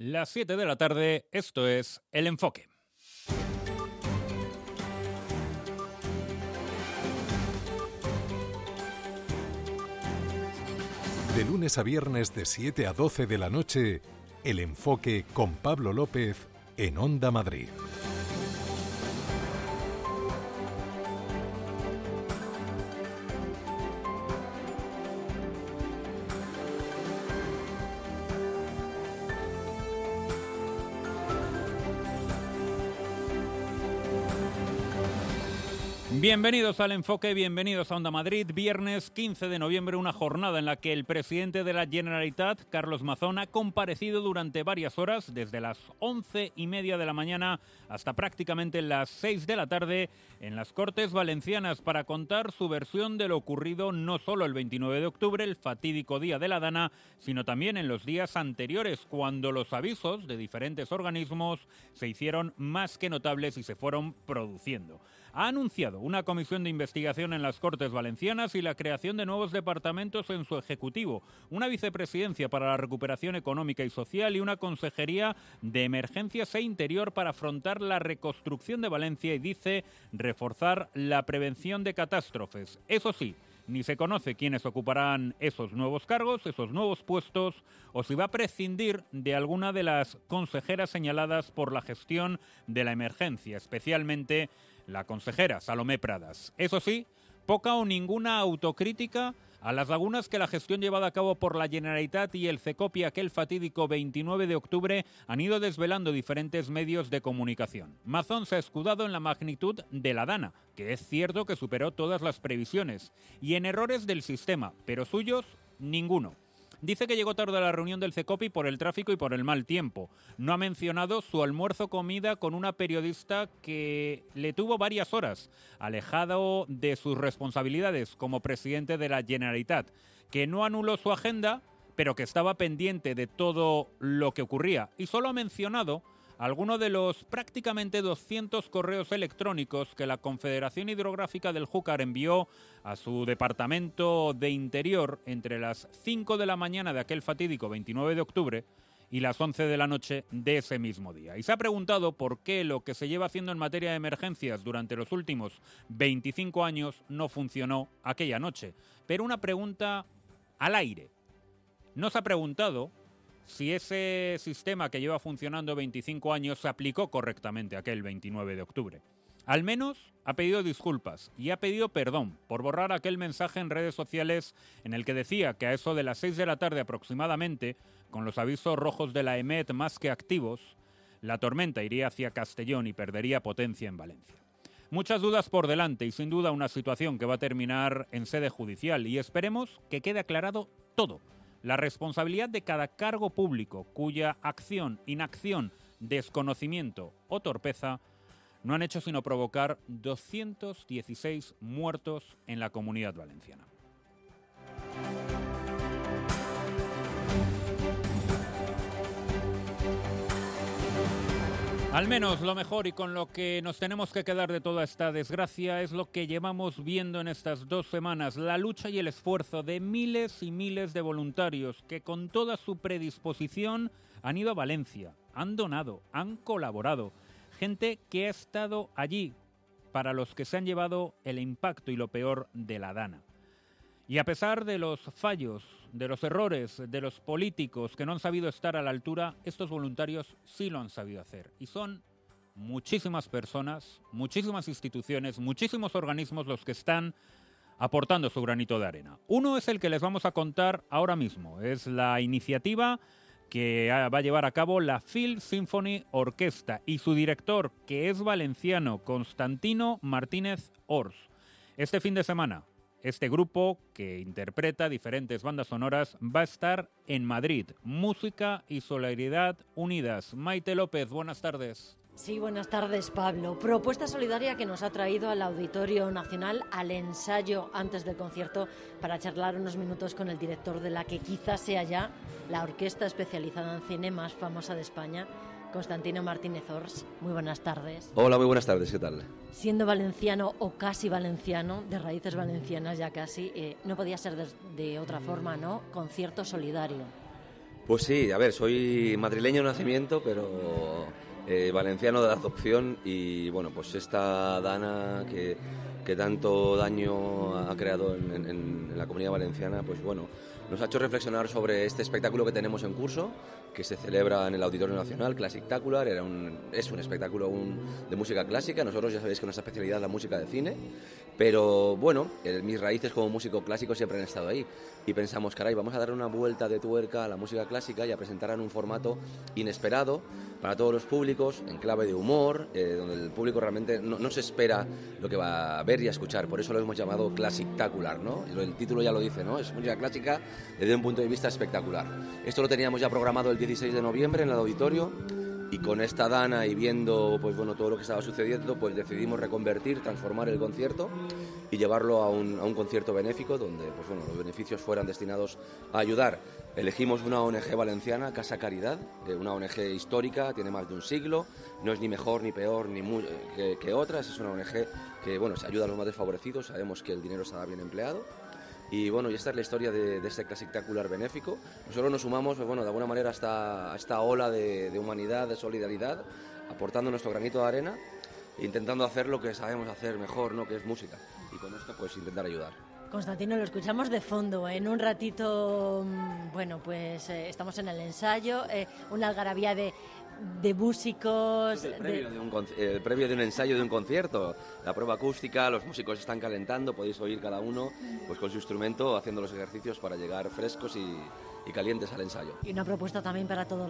Las 7 de la tarde, esto es El Enfoque. De lunes a viernes de 7 a 12 de la noche, El Enfoque con Pablo López en Onda Madrid. Bienvenidos al Enfoque, bienvenidos a Onda Madrid. Viernes 15 de noviembre, una jornada en la que el presidente de la Generalitat, Carlos Mazón, ha comparecido durante varias horas, desde las 11:30 de la mañana hasta prácticamente las 6 de la tarde, en las Cortes Valencianas para contar su versión de lo ocurrido no solo el 29 de octubre, el fatídico día de la Dana, sino también en los días anteriores, cuando los avisos de diferentes organismos se hicieron más que notables y se fueron produciendo. Ha anunciado una comisión de investigación en las Cortes Valencianas y la creación de nuevos departamentos en su ejecutivo, una vicepresidencia para la recuperación económica y social y una consejería de emergencias e interior para afrontar la reconstrucción de Valencia y, dice, reforzar la prevención de catástrofes. Eso sí, ni se conoce quiénes ocuparán esos nuevos cargos, esos nuevos puestos, o si va a prescindir de alguna de las consejeras señaladas por la gestión de la emergencia, especialmente la consejera Salomé Pradas. Eso sí, poca o ninguna autocrítica a las lagunas que la gestión llevada a cabo por la Generalitat y el CECOPI aquel fatídico 29 de octubre han ido desvelando diferentes medios de comunicación. Mazón se ha escudado en la magnitud de la Dana, que es cierto que superó todas las previsiones, y en errores del sistema, pero suyos, ninguno. Dice que llegó tarde a la reunión del CECOPI por el tráfico y por el mal tiempo. No ha mencionado su almuerzo-comida con una periodista que le tuvo varias horas, alejado de sus responsabilidades como presidente de la Generalitat, que no anuló su agenda, pero que estaba pendiente de todo lo que ocurría. Y solo ha mencionado algunos de los prácticamente 200 correos electrónicos que la Confederación Hidrográfica del Júcar envió a su Departamento de Interior entre las 5 de la mañana de aquel fatídico 29 de octubre y las 11 de la noche de ese mismo día. Y se ha preguntado por qué lo que se lleva haciendo en materia de emergencias durante los últimos 25 años no funcionó aquella noche. Pero una pregunta al aire. No se ha preguntado si ese sistema que lleva funcionando 25 años se aplicó correctamente aquel 29 de octubre. Al menos ha pedido disculpas y ha pedido perdón por borrar aquel mensaje en redes sociales en el que decía que a eso de las 6 de la tarde aproximadamente, con los avisos rojos de la EMET más que activos, la tormenta iría hacia Castellón y perdería potencia en Valencia. Muchas dudas por delante y sin duda una situación que va a terminar en sede judicial y esperemos que quede aclarado todo. La responsabilidad de cada cargo público cuya acción, inacción, desconocimiento o torpeza no han hecho sino provocar 216 muertos en la Comunidad Valenciana. Al menos lo mejor y con lo que nos tenemos que quedar de toda esta desgracia es lo que llevamos viendo en estas 2 semanas, la lucha y el esfuerzo de miles y miles de voluntarios que con toda su predisposición han ido a Valencia, han donado, han colaborado, gente que ha estado allí para los que se han llevado el impacto y lo peor de la Dana. Y a pesar de los fallos, de los errores, de los políticos que no han sabido estar a la altura, estos voluntarios sí lo han sabido hacer. Y son muchísimas personas, muchísimas instituciones, muchísimos organismos los que están aportando su granito de arena. Uno es el que les vamos a contar ahora mismo. Es la iniciativa que va a llevar a cabo la Phil Symphony Orquesta y su director, que es valenciano, Constantino Martínez Ors. Este fin de semana, este grupo, que interpreta diferentes bandas sonoras, va a estar en Madrid. Música y solidaridad unidas. Maite López, buenas tardes. Sí, buenas tardes, Pablo. Propuesta solidaria que nos ha traído al Auditorio Nacional al ensayo antes del concierto para charlar unos minutos con el director de la que quizás sea ya la orquesta especializada en cine más famosa de España, Constantino Martínez Ors. Muy buenas tardes. Hola, muy buenas tardes, ¿qué tal? Siendo valenciano o casi valenciano, de raíces valencianas ya casi, no podía ser de otra forma, ¿no? Concierto solidario. Pues sí, a ver, soy madrileño de nacimiento, pero valenciano de adopción, y bueno, pues esta Dana que tanto daño ha creado en la comunidad valenciana, pues bueno, nos ha hecho reflexionar sobre este espectáculo que tenemos en curso, que se celebra en el Auditorio Nacional, Clasictacular. Es un espectáculo de música clásica. Nosotros ya sabéis que nuestra especialidad es la música de cine, pero bueno, mis raíces como músico clásico siempre han estado ahí, y pensamos, caray, vamos a dar una vuelta de tuerca a la música clásica y a presentarla en un formato inesperado para todos los públicos, en clave de humor, donde el público realmente no se espera lo que va a ver y a escuchar. Por eso lo hemos llamado Clasictacular, ¿no? El título ya lo dice, ¿no? Es música clásica desde un punto de vista espectacular. Esto lo teníamos ya programado el 16 de noviembre en el auditorio, y con esta Dana y viendo pues bueno, todo lo que estaba sucediendo, pues decidimos transformar el concierto y llevarlo a un concierto benéfico donde pues bueno, los beneficios fueran destinados a ayudar. Elegimos una ONG valenciana, Casa Caridad, una ONG histórica, tiene más de un siglo, no es ni mejor ni peor que otras, es una ONG que bueno, se ayuda a los más desfavorecidos, sabemos que el dinero está bien empleado. Y bueno, y esta es la historia de este Clasictacular benéfico. Nosotros nos sumamos, pues bueno, de alguna manera a esta ola de humanidad, de solidaridad, aportando nuestro granito de arena, intentando hacer lo que sabemos hacer mejor, ¿no? Que es música. Y con esto pues intentar ayudar. Constantino, lo escuchamos de fondo. En un ratito, bueno, pues estamos en el ensayo, una algarabía de músicos. El previo de un ensayo de un concierto, la prueba acústica, los músicos están calentando, podéis oír cada uno pues con su instrumento haciendo los ejercicios para llegar frescos y calientes al ensayo. Y una propuesta también para todos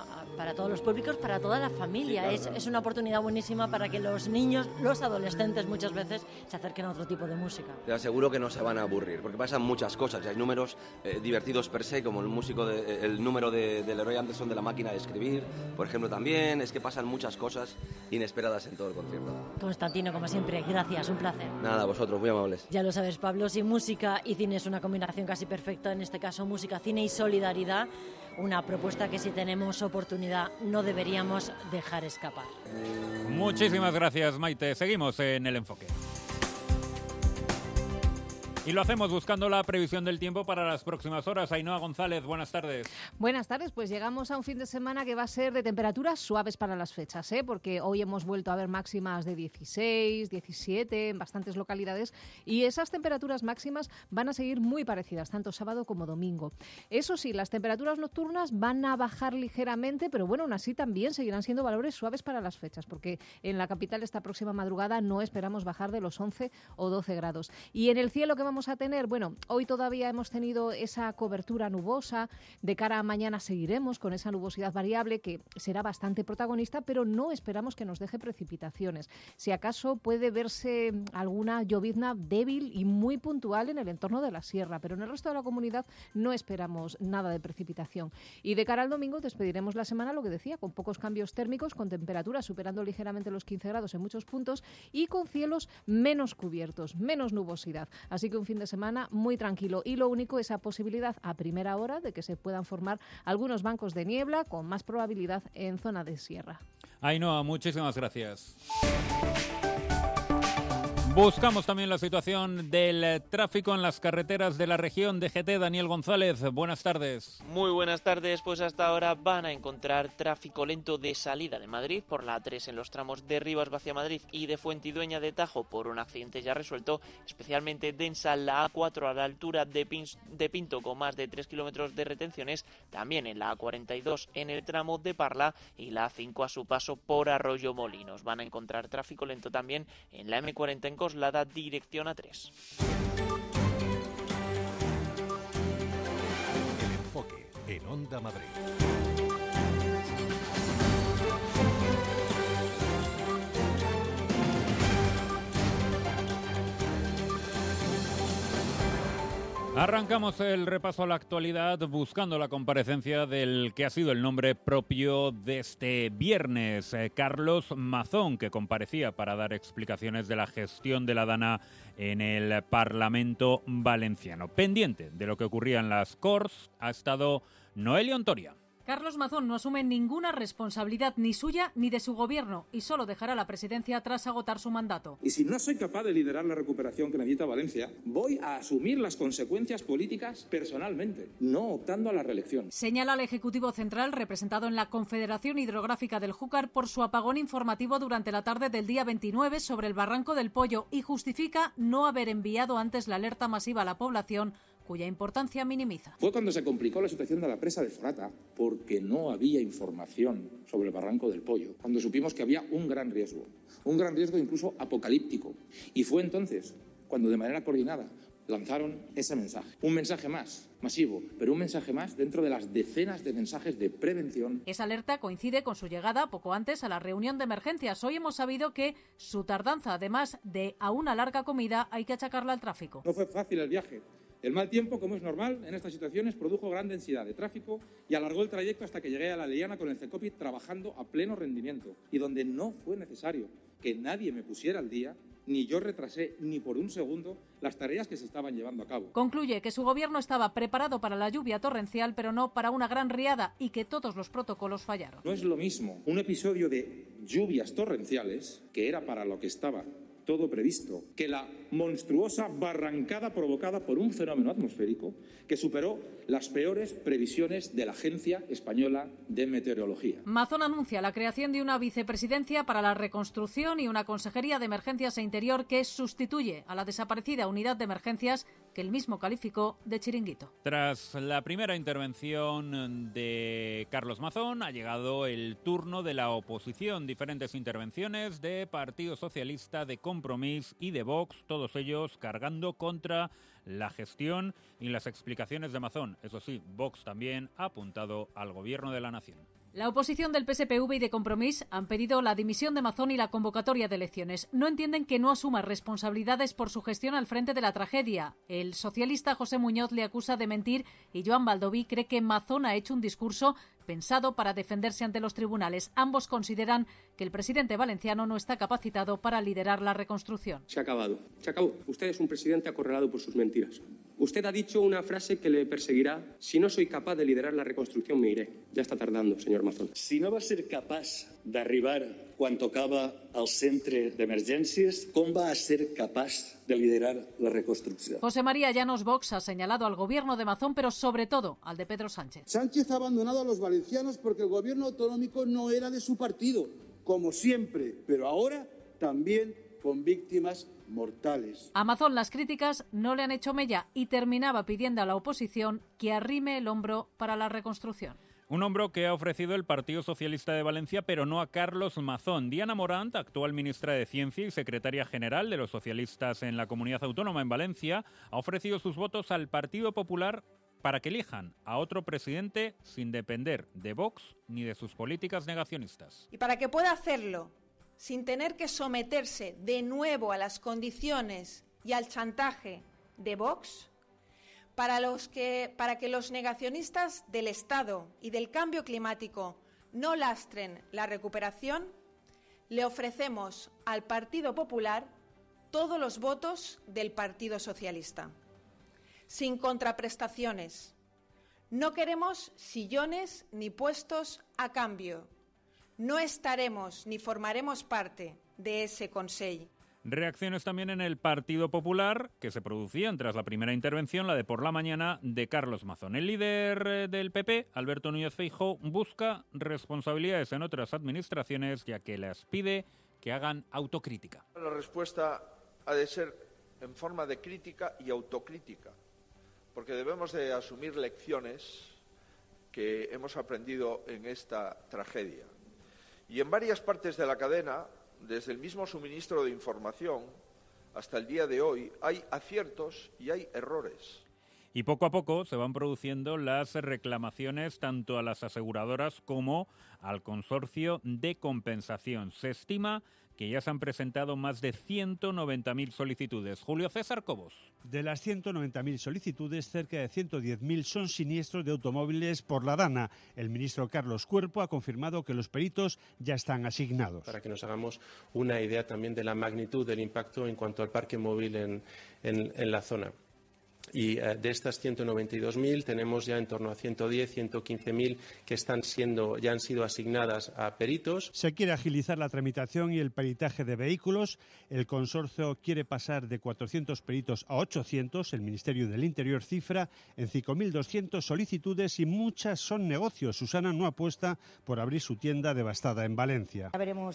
los públicos, para toda la familia. Sí, claro. Es una oportunidad buenísima para que los niños, los adolescentes muchas veces se acerquen a otro tipo de música. Te aseguro que no se van a aburrir, porque pasan muchas cosas. Hay números divertidos per se, como el número de Leroy Anderson de La Máquina de Escribir, por ejemplo, también. Es que pasan muchas cosas inesperadas en todo el concierto. Constantino, como siempre, gracias, un placer. Nada, vosotros, muy amables. Ya lo sabes, Pablo, si música y cine es una combinación casi perfecta, en este caso música, cine y solidaridad, una propuesta que si tenemos oportunidad no deberíamos dejar escapar. Muchísimas gracias, Maite. Seguimos en El Enfoque. Y lo hacemos buscando la previsión del tiempo para las próximas horas. Ainhoa González, buenas tardes. Buenas tardes, pues llegamos a un fin de semana que va a ser de temperaturas suaves para las fechas, porque hoy hemos vuelto a ver máximas de 16, 17 en bastantes localidades, y esas temperaturas máximas van a seguir muy parecidas, tanto sábado como domingo. Eso sí, las temperaturas nocturnas van a bajar ligeramente, pero bueno, aún así también seguirán siendo valores suaves para las fechas, porque en la capital esta próxima madrugada no esperamos bajar de los 11 o 12 grados. Y en el cielo, ¿qué vamos a tener? Bueno, hoy todavía hemos tenido esa cobertura nubosa, de cara a mañana seguiremos con esa nubosidad variable que será bastante protagonista, pero no esperamos que nos deje precipitaciones. Si acaso puede verse alguna llovizna débil y muy puntual en el entorno de la sierra, pero en el resto de la comunidad no esperamos nada de precipitación. Y de cara al domingo despediremos la semana, lo que decía, con pocos cambios térmicos, con temperaturas superando ligeramente los 15 grados en muchos puntos y con cielos menos cubiertos, menos nubosidad. Así que un fin de semana muy tranquilo, y lo único, esa posibilidad a primera hora de que se puedan formar algunos bancos de niebla con más probabilidad en zona de sierra. Ainhoa, muchísimas gracias. Buscamos también la situación del tráfico en las carreteras de la región. DGT, Daniel González, buenas tardes. Muy buenas tardes, pues hasta ahora van a encontrar tráfico lento de salida de Madrid por la A3 en los tramos de Rivas hacia Madrid y de Fuentidueña de Tajo por un accidente ya resuelto, especialmente densa la A4 a la altura de Pinto con más de 3 kilómetros de retenciones, también en la A42 en el tramo de Parla y la A5 a su paso por Arroyo Molinos. Van a encontrar tráfico lento también en la M40 en Coslada, dirección A3. El Enfoque en Onda Madrid. Arrancamos el repaso a la actualidad buscando la comparecencia del que ha sido el nombre propio de este viernes, Carlos Mazón, que comparecía para dar explicaciones de la gestión de la Dana en el Parlamento valenciano. Pendiente de lo que ocurría en las Corts ha estado Noelia Ontoria. Carlos Mazón no asume ninguna responsabilidad ni suya ni de su gobierno y solo dejará la presidencia tras agotar su mandato. Y si no soy capaz de liderar la recuperación que necesita Valencia, voy a asumir las consecuencias políticas personalmente, no optando a la reelección. Señala al Ejecutivo Central, representado en la Confederación Hidrográfica del Júcar, por su apagón informativo durante la tarde del día 29 sobre el Barranco del Pollo y justifica no haber enviado antes la alerta masiva a la población, cuya importancia minimiza. Fue cuando se complicó la situación de la presa de Forata, porque no había información sobre el Barranco del Pollo, cuando supimos que había un gran riesgo incluso apocalíptico. Y fue entonces cuando de manera coordinada lanzaron ese mensaje. Un mensaje más, masivo, pero un mensaje más dentro de las decenas de mensajes de prevención. Esa alerta coincide con su llegada poco antes a la reunión de emergencias. Hoy hemos sabido que su tardanza, además de a una larga comida, hay que achacarla al tráfico. No fue fácil el viaje. El mal tiempo, como es normal en estas situaciones, produjo gran densidad de tráfico y alargó el trayecto hasta que llegué a La Liana con el CECOPI trabajando a pleno rendimiento y donde no fue necesario que nadie me pusiera al día, ni yo retrasé ni por un segundo las tareas que se estaban llevando a cabo. Concluye que su gobierno estaba preparado para la lluvia torrencial, pero no para una gran riada y que todos los protocolos fallaron. No es lo mismo un episodio de lluvias torrenciales, que era para lo que estaba todo previsto, que la monstruosa barrancada provocada por un fenómeno atmosférico que superó las peores previsiones de la Agencia Española de Meteorología. Mazón anuncia la creación de una vicepresidencia para la reconstrucción y una consejería de emergencias e interior que sustituye a la desaparecida unidad de emergencias que él mismo calificó de chiringuito. Tras la primera intervención de Carlos Mazón, ha llegado el turno de la oposición. Diferentes intervenciones de Partido Socialista, de Compromís y de Vox, todos ellos cargando contra la gestión y las explicaciones de Mazón. Eso sí, Vox también ha apuntado al gobierno de la nación. La oposición del PSPV y de Compromís han pedido la dimisión de Mazón y la convocatoria de elecciones. No entienden que no asuma responsabilidades por su gestión al frente de la tragedia. El socialista José Muñoz le acusa de mentir y Joan Baldoví cree que Mazón ha hecho un discurso pensado para defenderse ante los tribunales. Ambos consideran que el presidente valenciano no está capacitado para liderar la reconstrucción. Se ha acabado. Usted es un presidente acorralado por sus mentiras. Usted ha dicho una frase que le perseguirá: si no soy capaz de liderar la reconstrucción, me iré. Ja està tardando, señor Mazón. Si no va ser capaç d'arribar quan tocava al centre d'emergències, com va ser capaç de liderar la reconstrucción? José María Llanos, Vox, ha señalado al gobierno de Mazón, pero sobre todo al de Pedro Sánchez. Sánchez ha abandonado a los valencianos porque el gobierno autonómico no era de su partido, como siempre, pero ahora también con víctimas mortales. A Mazón las críticas no le han hecho mella y terminaba pidiendo a la oposición que arrime el hombro para la reconstrucción. Un hombro que ha ofrecido el Partido Socialista de Valencia, pero no a Carlos Mazón. Diana Morant, actual ministra de Ciencia y secretaria general de los socialistas en la Comunidad Autónoma en Valencia, ha ofrecido sus votos al Partido Popular para que elijan a otro presidente sin depender de Vox ni de sus políticas negacionistas. Y para que pueda hacerlo sin tener que someterse de nuevo a las condiciones y al chantaje de Vox, para que los negacionistas del Estado y del cambio climático no lastren la recuperación, le ofrecemos al Partido Popular todos los votos del Partido Socialista, sin contraprestaciones. No queremos sillones ni puestos a cambio. No estaremos ni formaremos parte de ese Consell. Reacciones también en el Partido Popular que se producían tras la primera intervención, la de por la mañana, de Carlos Mazón. El líder del PP, Alberto Núñez Feijóo, busca responsabilidades en otras administraciones, ya que les pide que hagan autocrítica. La respuesta ha de ser en forma de crítica y autocrítica, porque debemos de asumir lecciones que hemos aprendido en esta tragedia. Y en varias partes de la cadena, desde el mismo suministro de información hasta el día de hoy, hay aciertos y hay errores. Y poco a poco se van produciendo las reclamaciones tanto a las aseguradoras como al consorcio de compensación. Se estima que ya se han presentado más de 190.000 solicitudes. Julio César Cobos. De las 190.000 solicitudes, cerca de 110.000 son siniestros de automóviles por la DANA. El ministro Carlos Cuerpo ha confirmado que los peritos ya están asignados. Para que nos hagamos una idea también de la magnitud del impacto en cuanto al parque móvil en la zona. y de estas 192.000 tenemos ya en torno a 110, 115.000 que ya han sido asignadas a peritos. Se quiere agilizar la tramitación y el peritaje de vehículos. El consorcio quiere pasar de 400 peritos a 800. El Ministerio del Interior cifra en 5.200 solicitudes y muchas son negocios. Susana no apuesta por abrir su tienda devastada en Valencia. Ya veremos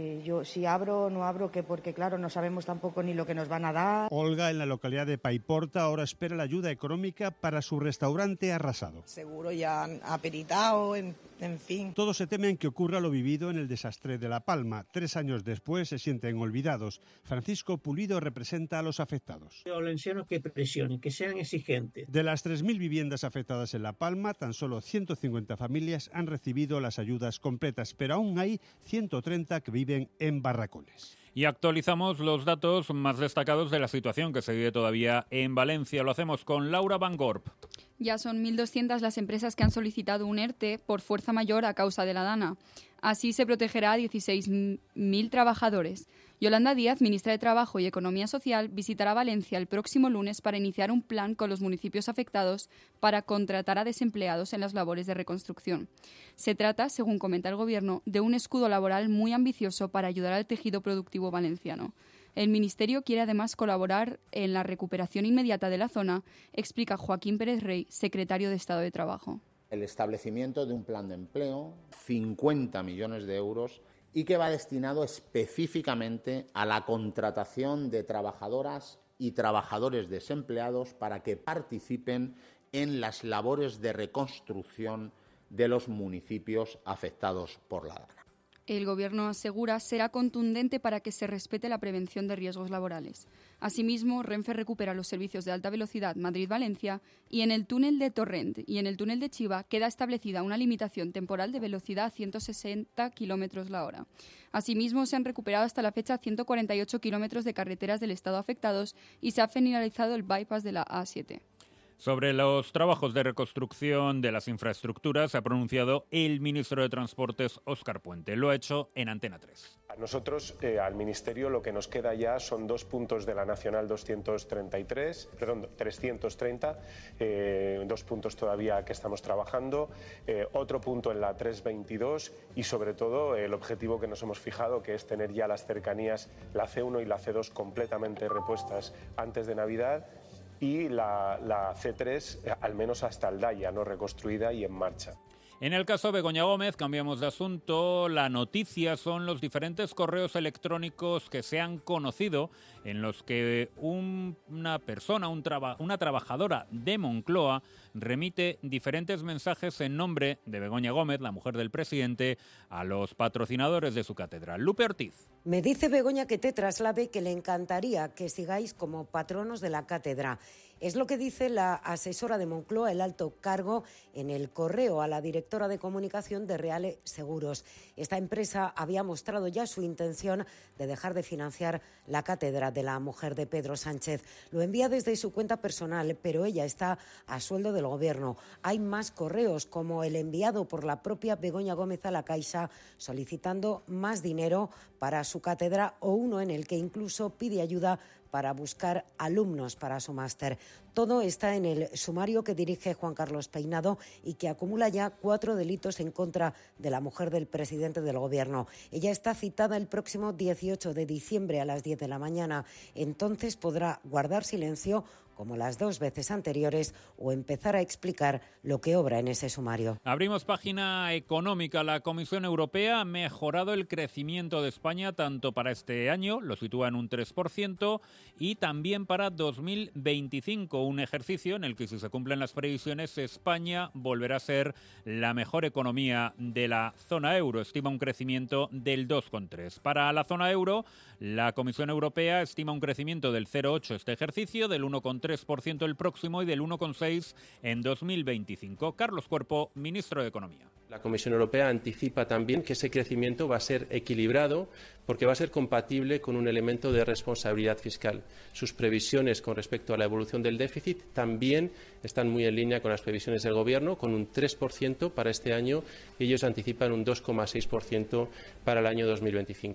si abro o no abro, porque claro, no sabemos tampoco ni lo que nos van a dar. Olga, en la localidad de Paiporta, ahora espera la ayuda económica para su restaurante arrasado. Seguro ya han aperitado, en fin. Todos se temen que ocurra lo vivido en el desastre de La Palma. 3 años después se sienten olvidados. Francisco Pulido representa a los afectados. Los valencianos que presionen, que sean exigentes. De las 3.000 viviendas afectadas en La Palma, tan solo 150 familias han recibido las ayudas completas, pero aún hay 130 que viven en barracones. Y actualizamos los datos más destacados de la situación que se vive todavía en Valencia. Lo hacemos con Laura Van Gorp. Ya son 1.200 las empresas que han solicitado un ERTE por fuerza mayor a causa de la Dana. Así se protegerá a 16.000 trabajadores. Yolanda Díaz, ministra de Trabajo y Economía Social, visitará Valencia el próximo lunes para iniciar un plan con los municipios afectados para contratar a desempleados en las labores de reconstrucción. Se trata, según comenta el Gobierno, de un escudo laboral muy ambicioso para ayudar al tejido productivo valenciano. El Ministerio quiere además colaborar en la recuperación inmediata de la zona, explica Joaquín Pérez Rey, secretario de Estado de Trabajo. El establecimiento de un plan de empleo, 50 millones de euros, y que va destinado específicamente a la contratación de trabajadoras y trabajadores desempleados para que participen en las labores de reconstrucción de los municipios afectados por la Dana. El Gobierno asegura será contundente para que se respete la prevención de riesgos laborales. Asimismo, Renfe recupera los servicios de alta velocidad Madrid-Valencia y en el túnel de Torrent y en el túnel de Chiva queda establecida una limitación temporal de velocidad a 160 km la hora. Asimismo, se han recuperado hasta la fecha 148 kilómetros de carreteras del Estado afectados y se ha finalizado el bypass de la A7. Sobre los trabajos de reconstrucción de las infraestructuras se ha pronunciado el ministro de Transportes, Óscar Puente. Lo ha hecho en Antena 3. A nosotros, al Ministerio, lo que nos queda ya son 2 puntos de la Nacional 330, 2 puntos todavía que estamos trabajando, otro punto en la 322 y, sobre todo, el objetivo que nos hemos fijado, que es tener ya las cercanías, la C1 y la C2 completamente repuestas antes de Navidad, y la C3 al menos hasta Aldaya, no reconstruida y en marcha. En el caso Begoña Gómez, cambiamos de asunto. La noticia son los diferentes correos electrónicos que se han conocido en los que una persona, una trabajadora de Moncloa, remite diferentes mensajes en nombre de Begoña Gómez, la mujer del presidente, a los patrocinadores de su catedral. Lupe Ortiz. Me dice Begoña que te traslade que le encantaría que sigáis como patronos de la cátedra. Es lo que dice la asesora de Moncloa, el alto cargo, en el correo a la directora de comunicación de Reale Seguros. Esta empresa había mostrado ya su intención de dejar de financiar la cátedra de la mujer de Pedro Sánchez. Lo envía desde su cuenta personal, pero ella está a sueldo del Gobierno. Hay más correos, como el enviado por la propia Begoña Gómez a la Caixa, solicitando más dinero para su cátedra, o uno en el que incluso pide ayuda para buscar alumnos para su máster. Todo está en el sumario que dirige Juan Carlos Peinado y que acumula ya 4 delitos en contra de la mujer del presidente del Gobierno. Ella está citada el próximo 18 de diciembre a las 10 de la mañana. Entonces podrá guardar silencio, como las 2 veces anteriores, o empezar a explicar lo que obra en ese sumario. Abrimos página económica. La Comisión Europea ha mejorado el crecimiento de España tanto para este año, lo sitúa en un 3%, y también para 2025, un ejercicio en el que, si se cumplen las previsiones, España volverá a ser la mejor economía de la zona euro. Estima un crecimiento del 2,3%. Para la zona euro, la Comisión Europea estima un crecimiento del 0,8% este ejercicio, del 1,3% el próximo y del 1,6% en 2025. Carlos Cuerpo, ministro de Economía. La Comisión Europea anticipa también que ese crecimiento va a ser equilibrado porque va a ser compatible con un elemento de responsabilidad fiscal. Sus previsiones con respecto a la evolución del déficit también están muy en línea con las previsiones del Gobierno, con un 3% para este año y ellos anticipan un 2,6% para el año 2025.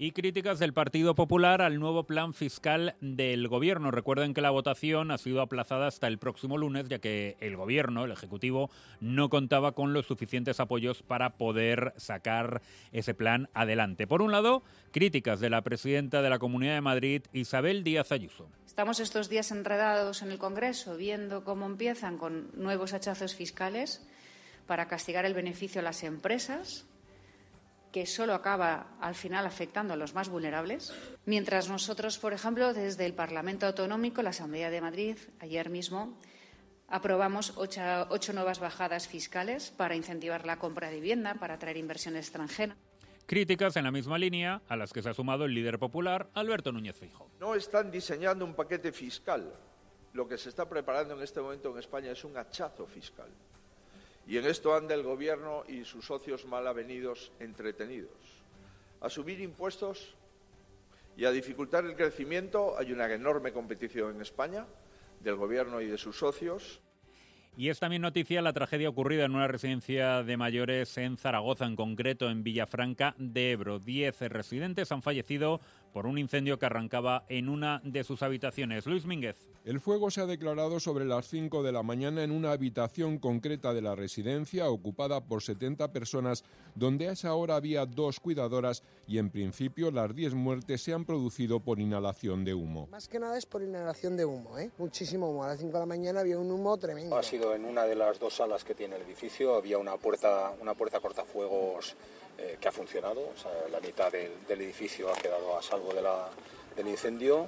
Y críticas del Partido Popular al nuevo plan fiscal del Gobierno. Recuerden que la votación ha sido aplazada hasta el próximo lunes, ya que el Gobierno, el Ejecutivo, no contaba con los suficientes apoyos para poder sacar ese plan adelante. Por un lado, críticas de la presidenta de la Comunidad de Madrid, Isabel Díaz Ayuso. Estamos estos días enredados en el Congreso viendo cómo empiezan con nuevos hachazos fiscales para castigar el beneficio a las empresas, que solo acaba al final afectando a los más vulnerables. Mientras nosotros, por ejemplo, desde el Parlamento Autonómico, la Asamblea de Madrid, ayer mismo, aprobamos 8 nuevas bajadas fiscales para incentivar la compra de vivienda, para atraer inversión extranjera. Críticas en la misma línea a las que se ha sumado el líder popular, Alberto Núñez Feijóo. No están diseñando un paquete fiscal. Lo que se está preparando en este momento en España es un hachazo fiscal. Y en esto anda el Gobierno y sus socios mal avenidos entretenidos. A subir impuestos y a dificultar el crecimiento. Hay una enorme competición en España del Gobierno y de sus socios. Y es también noticia la tragedia ocurrida en una residencia de mayores en Zaragoza, en concreto en Villafranca de Ebro. 10 residentes han fallecido por un incendio que arrancaba en una de sus habitaciones. Luis Mínguez. El fuego se ha declarado sobre las 5 de la mañana en una habitación concreta de la residencia, ocupada por 70 personas, donde a esa hora había 2 cuidadoras y en principio las 10 muertes se han producido por inhalación de humo. Más que nada es por inhalación de humo, muchísimo humo. A las 5 de la mañana había un humo tremendo. Ha sido en una de las 2 salas que tiene el edificio, había una puerta cortafuegos que ha funcionado, o sea, la mitad del edificio ha quedado a salvo del incendio,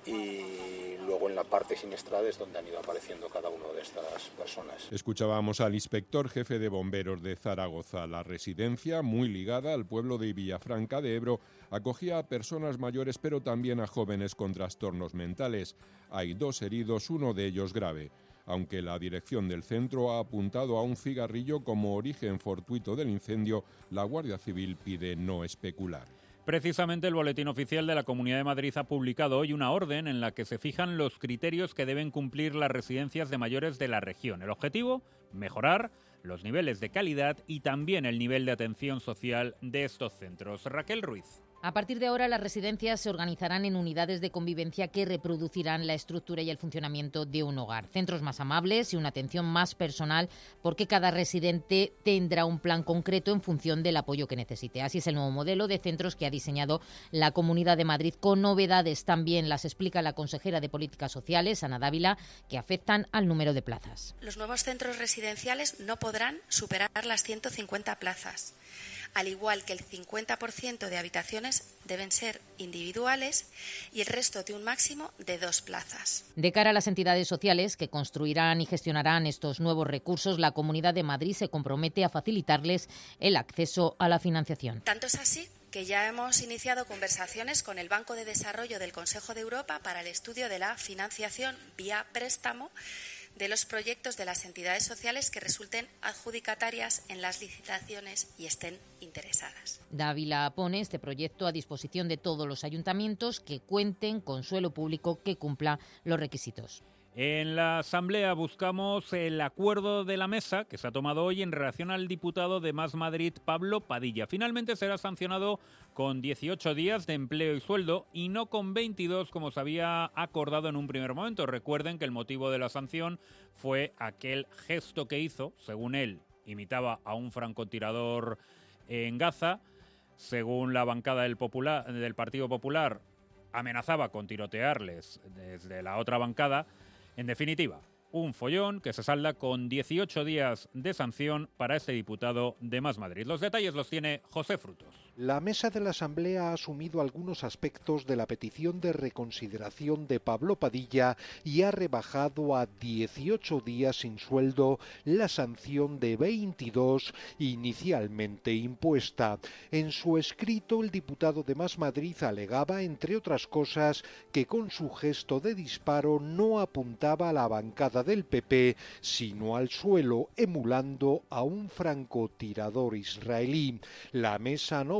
y luego en la parte siniestrada es donde han ido apareciendo cada una de estas personas. Escuchábamos al inspector jefe de bomberos de Zaragoza. La residencia, muy ligada al pueblo de Villafranca de Ebro, acogía a personas mayores pero también a jóvenes con trastornos mentales. Hay 2 heridos, uno de ellos grave. Aunque la dirección del centro ha apuntado a un cigarrillo como origen fortuito del incendio, la Guardia Civil pide no especular. Precisamente el Boletín Oficial de la Comunidad de Madrid ha publicado hoy una orden en la que se fijan los criterios que deben cumplir las residencias de mayores de la región. El objetivo, mejorar los niveles de calidad y también el nivel de atención social de estos centros. Raquel Ruiz. A partir de ahora, las residencias se organizarán en unidades de convivencia que reproducirán la estructura y el funcionamiento de un hogar. Centros más amables y una atención más personal, porque cada residente tendrá un plan concreto en función del apoyo que necesite. Así es el nuevo modelo de centros que ha diseñado la Comunidad de Madrid, con novedades también, las explica la consejera de Políticas Sociales, Ana Dávila, que afectan al número de plazas. Los nuevos centros residenciales no podrán superar las 150 plazas. Al igual que el 50% de habitaciones deben ser individuales y el resto de un máximo de 2 plazas. De cara a las entidades sociales que construirán y gestionarán estos nuevos recursos, la Comunidad de Madrid se compromete a facilitarles el acceso a la financiación. Tanto es así que ya hemos iniciado conversaciones con el Banco de Desarrollo del Consejo de Europa para el estudio de la financiación vía préstamo de los proyectos de las entidades sociales que resulten adjudicatarias en las licitaciones y estén interesadas. Dávila pone este proyecto a disposición de todos los ayuntamientos que cuenten con suelo público que cumpla los requisitos. En la Asamblea buscamos el acuerdo de la mesa que se ha tomado hoy en relación al diputado de Más Madrid, Pablo Padilla. Finalmente será sancionado con 18 días de empleo y sueldo y no con 22 como se había acordado en un primer momento. Recuerden que el motivo de la sanción fue aquel gesto que hizo, según él, imitaba a un francotirador en Gaza. Según la bancada del Partido Popular, amenazaba con tirotearles desde la otra bancada. En definitiva, un follón que se salda con 18 días de sanción para este diputado de Más Madrid. Los detalles los tiene José Frutos. La mesa de la Asamblea ha asumido algunos aspectos de la petición de reconsideración de Pablo Padilla y ha rebajado a 18 días sin sueldo la sanción de 22 inicialmente impuesta. En su escrito, el diputado de Más Madrid alegaba, entre otras cosas, que con su gesto de disparo no apuntaba a la bancada del PP, sino al suelo, emulando a un francotirador israelí. La mesa, no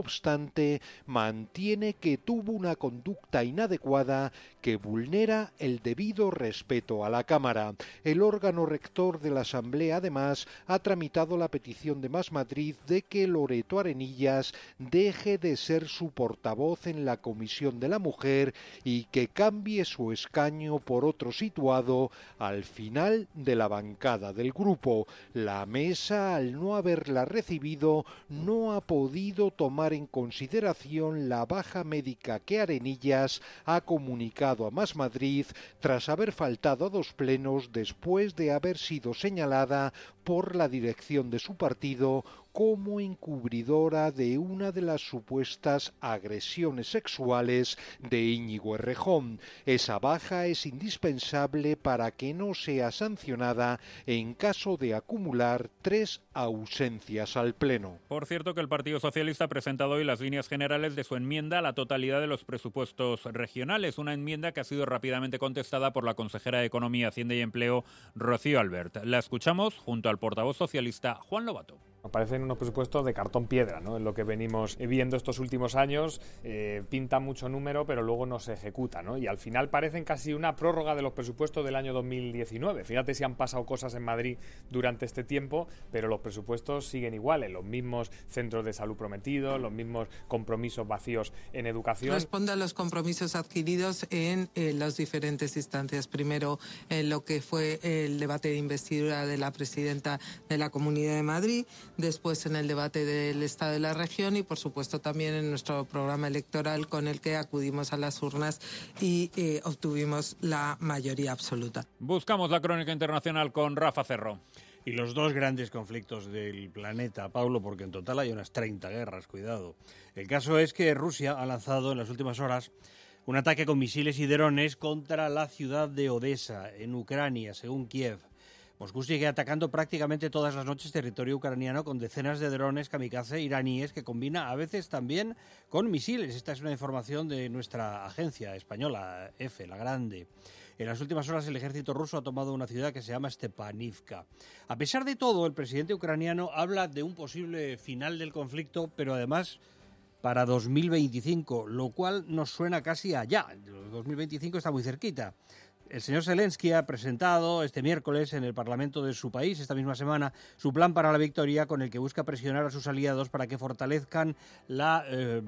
obstante, mantiene que tuvo una conducta inadecuada que vulnera el debido respeto a la Cámara. El órgano rector de la Asamblea, además, ha tramitado la petición de Más Madrid de que Loreto Arenillas deje de ser su portavoz en la Comisión de la Mujer y que cambie su escaño por otro situado al final de la bancada del grupo. La mesa, al no haberla recibido, no ha podido tomar en consideración la baja médica que Arenillas ha comunicado a Más Madrid tras haber faltado a 2 plenos después de haber sido señalada por la dirección de su partido como encubridora de una de las supuestas agresiones sexuales de Íñigo Errejón. Esa baja es indispensable para que no sea sancionada en caso de acumular 3 ausencias al Pleno. Por cierto, que el Partido Socialista ha presentado hoy las líneas generales de su enmienda a la totalidad de los presupuestos regionales, una enmienda que ha sido rápidamente contestada por la consejera de Economía, Hacienda y Empleo, Rocío Albert. La escuchamos junto al portavoz socialista Juan Lobato. Nos parecen unos presupuestos de cartón piedra, ¿no? En lo que venimos viendo estos últimos años, pinta mucho número, pero luego no se ejecuta, ¿no? Y al final parecen casi una prórroga de los presupuestos del año 2019. Fíjate si han pasado cosas en Madrid durante este tiempo, pero los presupuestos siguen iguales, los mismos centros de salud prometidos, los mismos compromisos vacíos en educación. Responde a los compromisos adquiridos en las diferentes instancias. Primero, en lo que fue el debate de investidura de la presidenta de la Comunidad de Madrid, después en el debate del Estado de la Región y, por supuesto, también en nuestro programa electoral con el que acudimos a las urnas y obtuvimos la mayoría absoluta. Buscamos la crónica internacional con Rafa Cerro. Y los 2 grandes conflictos del planeta, Pablo, porque en total hay unas 30 guerras, cuidado. El caso es que Rusia ha lanzado en las últimas horas un ataque con misiles y drones contra la ciudad de Odessa, en Ucrania, según Kiev. Moscú sigue atacando prácticamente todas las noches territorio ucraniano con decenas de drones kamikaze iraníes que combina a veces también con misiles. Esta es una información de nuestra agencia española, EFE, la Grande. En las últimas horas el ejército ruso ha tomado una ciudad que se llama Stepanivka. A pesar de todo, el presidente ucraniano habla de un posible final del conflicto, pero además para 2025, lo cual nos suena casi allá. 2025 está muy cerquita. El señor Zelensky ha presentado este miércoles en el Parlamento de su país, esta misma semana, su plan para la victoria con el que busca presionar a sus aliados para que fortalezcan la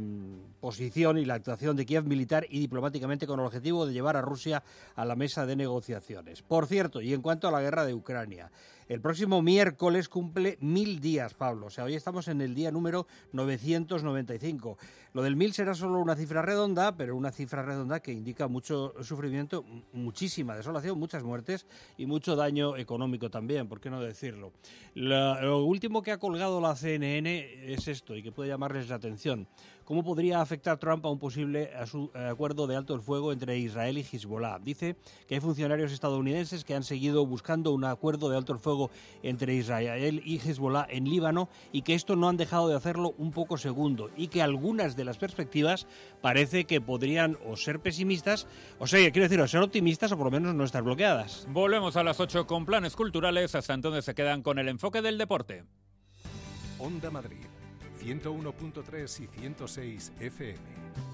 posición y la actuación de Kiev militar y diplomáticamente con el objetivo de llevar a Rusia a la mesa de negociaciones. Por cierto, y en cuanto a la guerra de Ucrania, el próximo miércoles cumple 1000 días, Pablo. O sea, hoy estamos en el día número 995. Lo del 1000 será solo una cifra redonda, pero una cifra redonda que indica mucho sufrimiento, muchísima desolación, muchas muertes y mucho daño económico también, ¿por qué no decirlo? Lo último que ha colgado la CNN es esto, y que puede llamarles la atención. ¿Cómo podría afectar Trump a un posible acuerdo de alto el fuego entre Israel y Hezbollah? Dice que hay funcionarios estadounidenses que han seguido buscando un acuerdo de alto el fuego entre Israel y Hezbollah en Líbano y que esto no han dejado de hacerlo un poco segundo y que algunas de las perspectivas parece que podrían o ser pesimistas, o sea, quiero decir, o ser optimistas o por lo menos no estar bloqueadas. Volvemos a las 8 con planes culturales. Hasta entonces se quedan con el enfoque del deporte. Onda Madrid, 101.3 y 106 FM.